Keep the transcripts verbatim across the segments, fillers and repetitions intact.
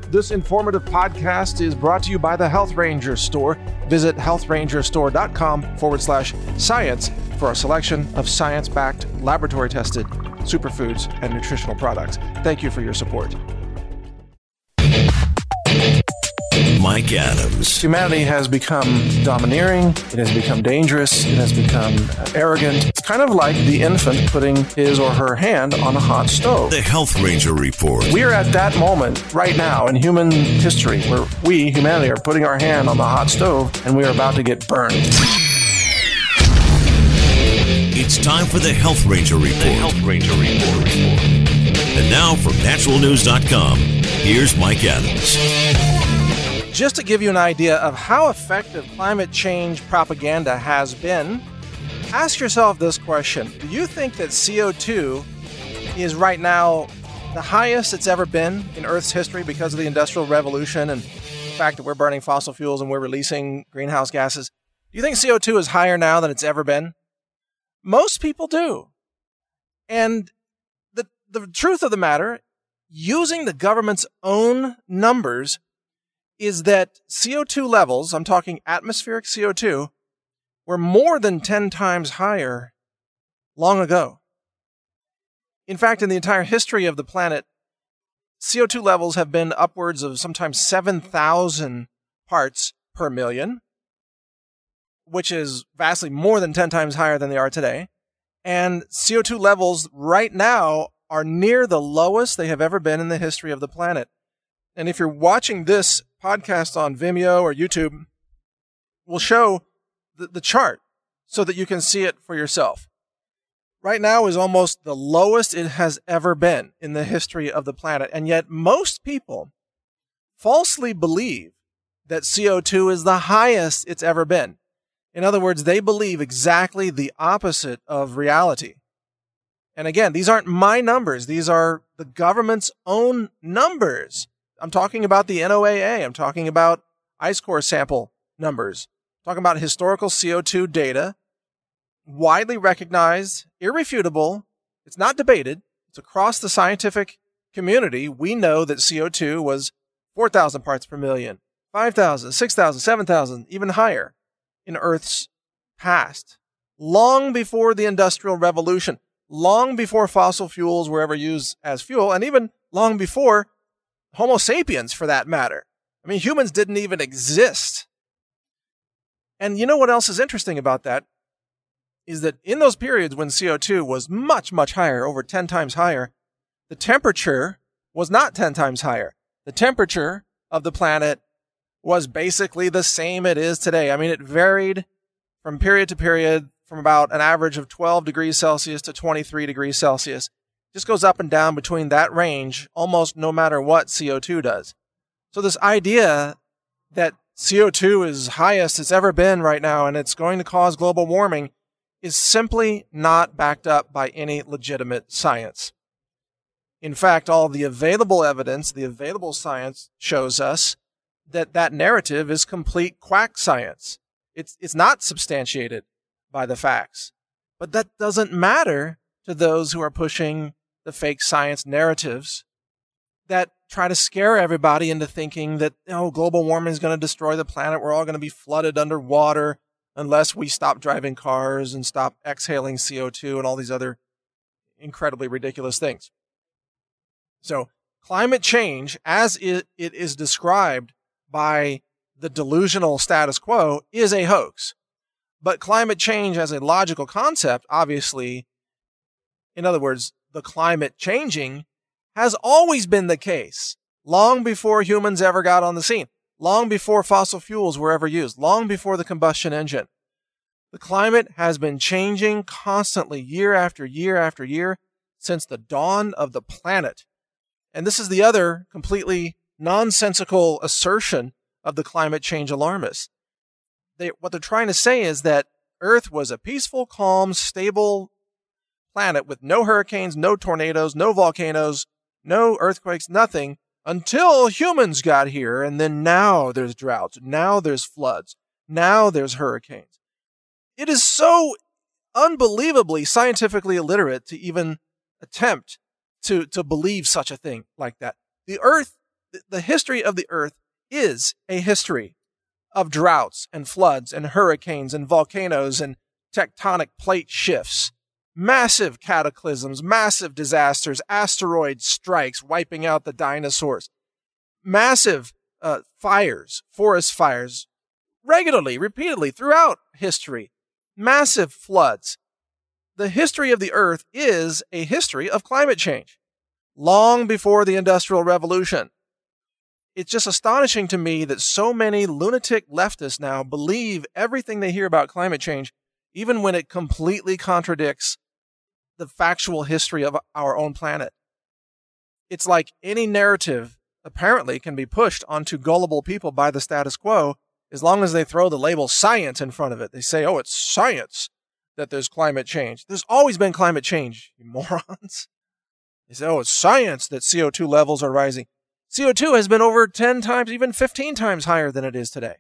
This informative podcast is brought to you by the Health Ranger Store. Visit healthrangerstore.com forward slash science for a selection of science-backed, laboratory-tested superfoods and nutritional products. Thank you for your support. Mike Adams. Humanity has become domineering. It has become dangerous. It has become arrogant. It's kind of like the infant putting his or her hand on a hot stove. The Health Ranger Report. We are at that moment right now in human history where we, humanity, are putting our hand on the hot stove and we are about to get burned. It's time for the Health Ranger Report. The Health Ranger Report. And now from natural news dot com, here's Mike Adams. Just to give you an idea of how effective climate change propaganda has been, ask yourself this question. Do you think that C O two is right now the highest it's ever been in Earth's history because of the Industrial Revolution and the fact that we're burning fossil fuels and we're releasing greenhouse gases? Do you think C O two is higher now than it's ever been? Most people do. And the, the truth of the matter, using the government's own numbers, is that C O two levels, I'm talking atmospheric C O two, were more than ten times higher long ago. In fact, in the entire history of the planet, C O two levels have been upwards of sometimes seven thousand parts per million, which is vastly more than ten times higher than they are today. And C O two levels right now are near the lowest they have ever been in the history of the planet. And if you're watching this podcast on Vimeo or YouTube, we'll show the, the chart so that you can see it for yourself. Right now is almost the lowest it has ever been in the history of the planet. And yet most people falsely believe that C O two is the highest it's ever been. In other words, they believe exactly the opposite of reality. And again, these aren't my numbers. These are the government's own numbers. I'm talking about the N O A A. I'm talking about ice core sample numbers. I'm talking about historical C O two data, widely recognized, irrefutable. It's not debated. It's across the scientific community. We know that C O two was four thousand parts per million, five thousand, six thousand, seven thousand, even higher in Earth's past, long before the Industrial Revolution, long before fossil fuels were ever used as fuel, and even long before Homo sapiens, for that matter. I mean, humans didn't even exist. And you know what else is interesting about that? Is that in those periods when C O two was much, much higher, over ten times higher, the temperature was not ten times higher. The temperature of the planet was basically the same it is today. I mean, it varied from period to period from about an average of twelve degrees Celsius to twenty-three degrees Celsius. Just goes up and down between that range almost no matter what C O two does. So this idea that C O two is highest it's ever been right now and it's going to cause global warming is simply not backed up by any legitimate science. In fact, all the available evidence, the available science shows us that that narrative is complete quack science. It's, it's not substantiated by the facts. But that doesn't matter to those who are pushing the fake science narratives that try to scare everybody into thinking that, oh, global warming is going to destroy the planet. We're all going to be flooded underwater unless we stop driving cars and stop exhaling C O two and all these other incredibly ridiculous things. So climate change, as it, it is described by the delusional status quo, is a hoax. But climate change as a logical concept, obviously, in other words, the climate changing, has always been the case, long before humans ever got on the scene, long before fossil fuels were ever used, long before the combustion engine. The climate has been changing constantly, year after year after year, since the dawn of the planet. And this is the other completely nonsensical assertion of the climate change alarmists. They, what they're trying to say is that Earth was a peaceful, calm, stable planet with no hurricanes, no tornadoes, no volcanoes, no earthquakes, nothing, until humans got here, and then now there's droughts, now there's floods, now there's hurricanes. It is so unbelievably scientifically illiterate to even attempt to, to believe such a thing like that. The Earth The history of the earth is a history of droughts and floods and hurricanes and volcanoes and tectonic plate shifts, massive cataclysms, massive disasters, asteroid strikes wiping out the dinosaurs, massive uh, fires, forest fires, regularly, repeatedly throughout history, massive floods. The history of the earth is a history of climate change, long before the Industrial Revolution. It's just astonishing to me that so many lunatic leftists now believe everything they hear about climate change, even when it completely contradicts the factual history of our own planet. It's like any narrative apparently can be pushed onto gullible people by the status quo as long as they throw the label science in front of it. They say, oh, it's science that there's climate change. There's always been climate change, you morons. They say, oh, it's science that C O two levels are rising. C O two has been over ten times, even fifteen times higher than it is today.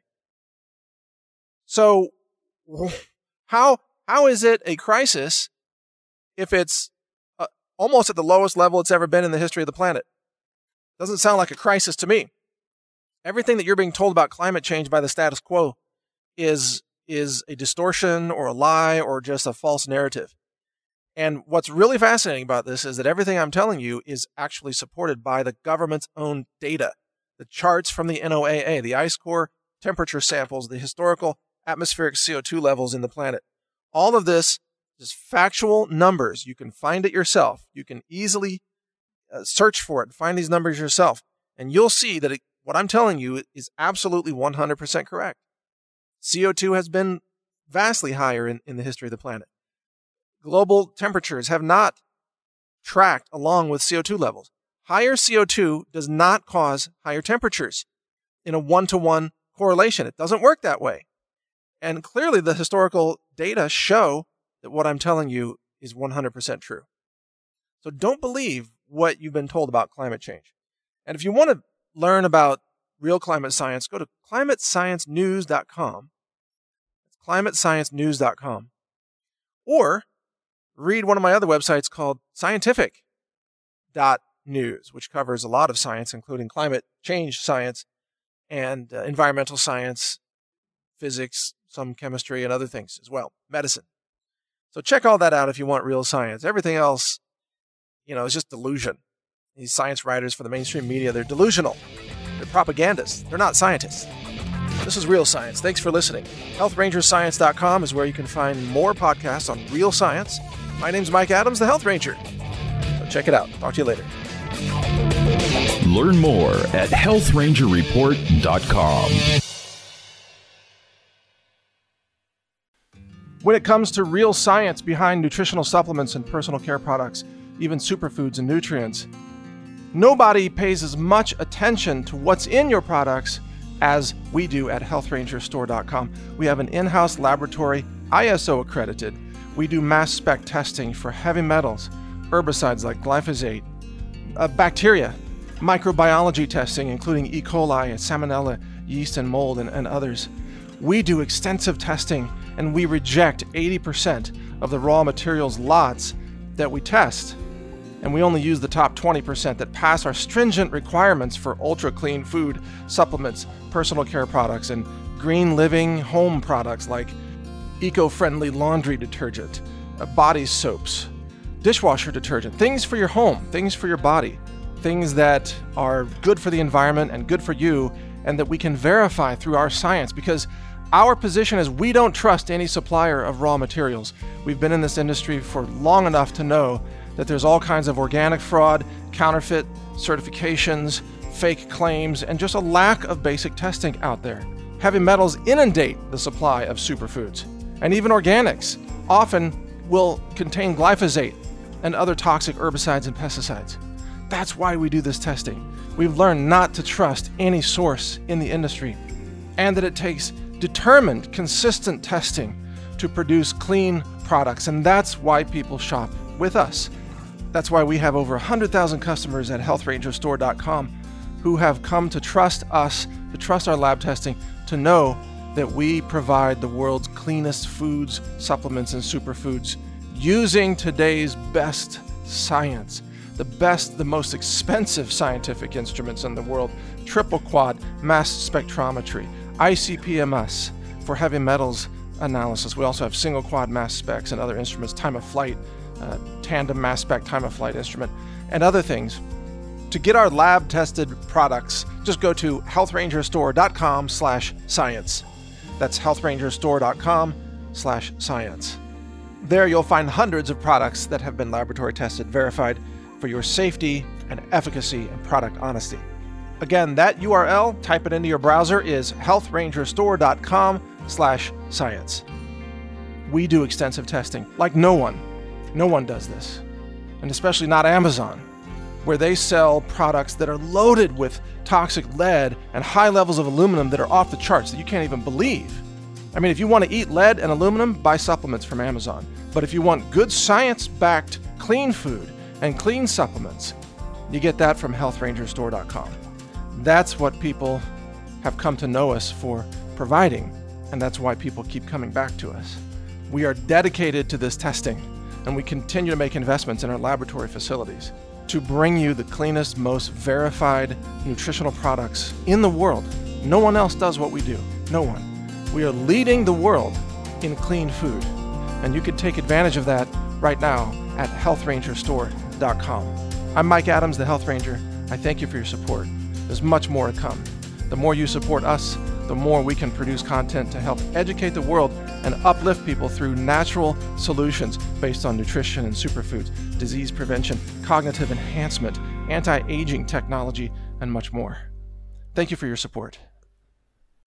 So how how is it a crisis if it's uh, almost at the lowest level it's ever been in the history of the planet? Doesn't sound like a crisis to me. Everything that you're being told about climate change by the status quo is is a distortion or a lie or just a false narrative. And what's really fascinating about this is that everything I'm telling you is actually supported by the government's own data. The charts from the N O A A, the ice core temperature samples, the historical atmospheric C O two levels in the planet. All of this is factual numbers. You can find it yourself. You can easily uh, search for it and find these numbers yourself. And you'll see that it, what I'm telling you is absolutely one hundred percent correct. C O two has been vastly higher in, in the history of the planet. Global temperatures have not tracked along with C O two levels. Higher C O two does not cause higher temperatures in a one-to-one correlation. It doesn't work that way. And clearly the historical data show that what I'm telling you is one hundred percent true. So don't believe what you've been told about climate change. And if you want to learn about real climate science, go to climate science news dot com. It's climate science news dot com. Or read one of my other websites called scientific dot news, which covers a lot of science, including climate change science and uh, environmental science, physics, some chemistry, and other things as well, medicine. So check all that out if you want real science. Everything else, you know, is just delusion. These science writers for the mainstream media, they're delusional. They're propagandists. They're not scientists. This is Real Science. Thanks for listening. health ranger science dot com is where you can find more podcasts on real science. My name's Mike Adams, the Health Ranger. So check it out. Talk to you later. Learn more at health ranger report dot com. When it comes to real science behind nutritional supplements and personal care products, even superfoods and nutrients, nobody pays as much attention to what's in your products as we do at health ranger store dot com. We have an in-house laboratory, I S O accredited. We do mass spec testing for heavy metals, herbicides like glyphosate, uh, bacteria, microbiology testing, including E. coli, salmonella, yeast, and mold, and, and others. We do extensive testing, and we reject eighty percent of the raw materials lots that we test. And we only use the top twenty percent that pass our stringent requirements for ultra-clean food, supplements, personal care products, and green living home products like eco-friendly laundry detergent, uh, body soaps, dishwasher detergent, things for your home, things for your body, things that are good for the environment and good for you, and that we can verify through our science, because our position is we don't trust any supplier of raw materials. We've been in this industry for long enough to know that there's all kinds of organic fraud, counterfeit certifications, fake claims, and just a lack of basic testing out there. Heavy metals inundate the supply of superfoods. And even organics often will contain glyphosate and other toxic herbicides and pesticides. That's why we do this testing. We've learned not to trust any source in the industry, and that it takes determined, consistent testing to produce clean products. And that's why people shop with us. That's why we have over one hundred thousand customers at health ranger store dot com who have come to trust us, to trust our lab testing, to know that we provide the world's cleanest foods, supplements, and superfoods using today's best science. the best, the most expensive scientific instruments in the world, triple quad mass spectrometry, I C P M S for heavy metals analysis. We also have single quad mass specs and other instruments, time of flight, uh, tandem mass spec time of flight instrument, and other things. To get our lab tested products, just go to health ranger store dot com slash science. That's health ranger store dot com slash science. There you'll find hundreds of products that have been laboratory tested, verified for your safety and efficacy and product honesty. Again, that U R L, type it into your browser, is health ranger store dot com slash science. We do extensive testing like no one. No one does this. And especially not Amazon, where they sell products that are loaded with toxic lead and high levels of aluminum that are off the charts that you can't even believe. I mean, if you want to eat lead and aluminum, buy supplements from Amazon. But if you want good science-backed clean food and clean supplements, you get that from health ranger store dot com. That's what people have come to know us for providing, and that's why people keep coming back to us. We are dedicated to this testing, and we continue to make investments in our laboratory facilities to bring you the cleanest, most verified nutritional products in the world. No one else does what we do. No one. We are leading the world in clean food, and you can take advantage of that right now at health ranger store dot com. I'm Mike Adams, the Health Ranger. I thank you for your support. There's much more to come. The more you support us, the more we can produce content to help educate the world and uplift people through natural solutions based on nutrition and superfoods, disease prevention, cognitive enhancement, anti-aging technology, and much more. Thank you for your support.